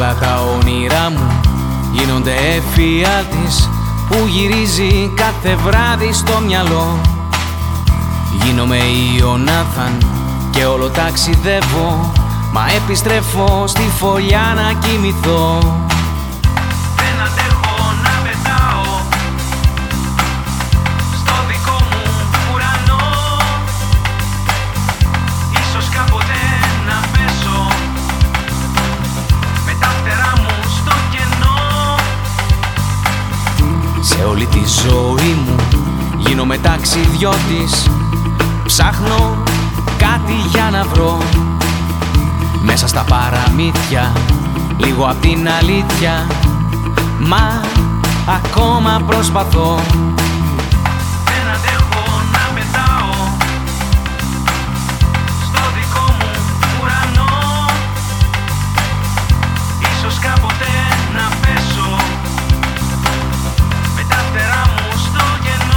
Όλα τα όνειρά μου γίνονται εφιάλτης που γυρίζει κάθε βράδυ στο μυαλό. Γίνομαι Ιωνάθαν και όλο ταξιδεύω, μα επιστρέφω στη φωλιά να κοιμηθώ. Δεν αντέχω να πετάω στο δικό μου ουρανό. Ίσως κάποτε να πέσω με τα φτερά μου στο κενό. Σε όλη τη ζωή μου γίνομαι ταξιδιώτης, ψάχνω κάτι για να βρω μέσα στα παραμύθια, λίγο απ' την αλήθεια, μα ακόμα προσπαθώ. Δεν αντέχω να πετάω στο δικό μου ουρανό. Ίσως κάποτε να πέσω με τα φτερά μου στο κενό.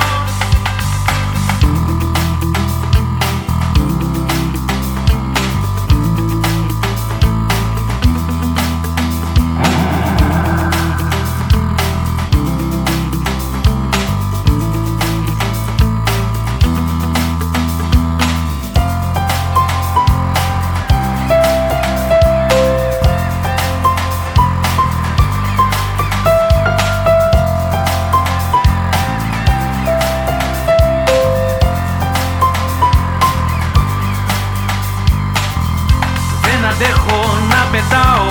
Δεν αντέχω να πετάω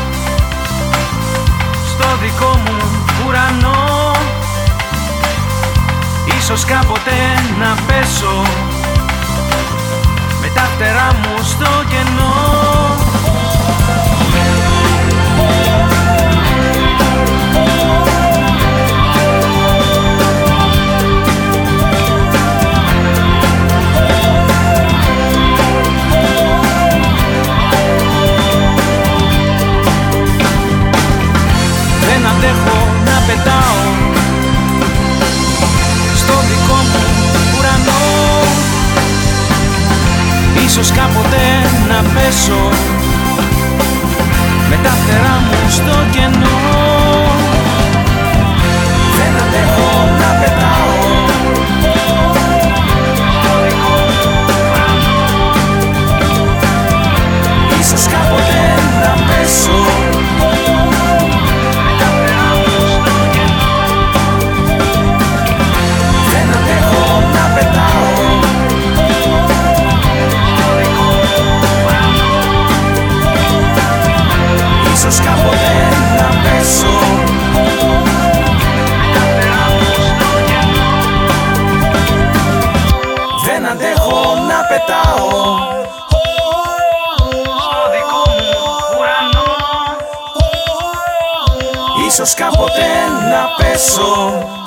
στο δικό μου ουρανό. Ίσως κάποτε να πέσω με τα φτερά μου στο κενό. Δεν αντέχω να πετάω στο δικό μου ουρανό. Ίσως κάποτε να πέσω με τα φτερά μου στο κενό. Δεν αντέχω να πετάω στο δικό μου ουρανό. Ίσως κάποτε να πέσω με τα φτερά μου στο κενό. Δεν αντέχω να πετάω στο δικό μου ουρανό. Ίσως κάποτε να πέσω με τα φτερά μου στο κενό. Δεν αντέχω να πετάω στο δικό μου ουρανό. Ίσως κάποτε να πέσω